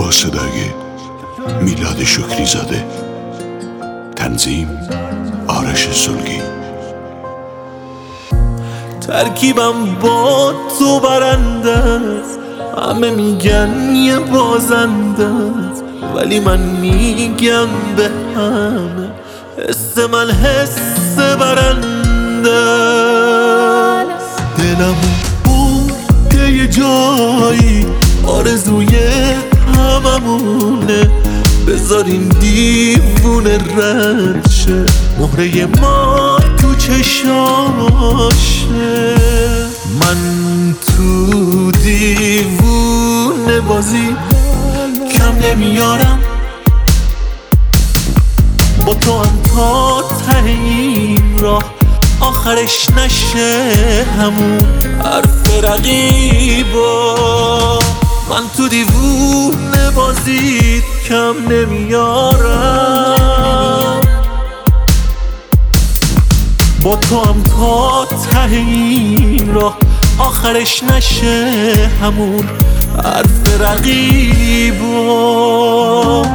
با صدای میلاد شکری زاده، تنظیم آرش سلگی. ترکیبم با تو برنده است، همه میگن یه بازنده است، ولی من میگم به همه حس من حس برنده است. دلمو برده یه جایی آرزوی هممونه، بذارین دیوونه رد شه، مهره ما تو چشاشه. من تو دیوونه بازی کم نمیارم، با تو هم تا ته این راه آخرش نشه همون حرف رقیبا. من تو دیوونه بازی کم نمیارم، با تو هم تا ته این راه آخرش نشه همون حرف رقیبا.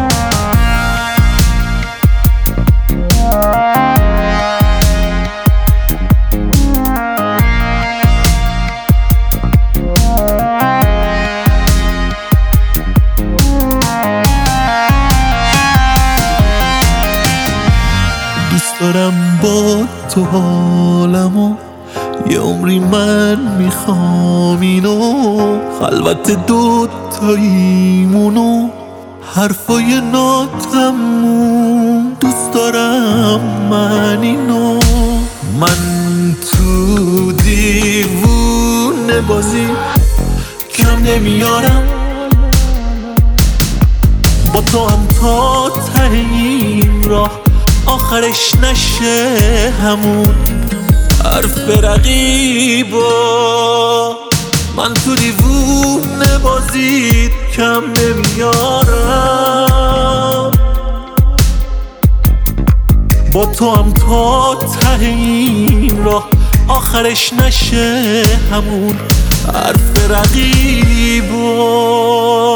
دوست دارم با تو حالمو یه عمری من میخوام اینو، خلوت دوتاییمونو حرفای ناتموم. دوست دارم من اینو، من تو دیوونه بازی کم نمیارم، با تو هم تا ته این راه آخرش نشه همون حرف رقیبا. من تو دیوونه بازیت کم نمیارم، با تو هم تا ته این راه آخرش نشه همون حرف رقیبا.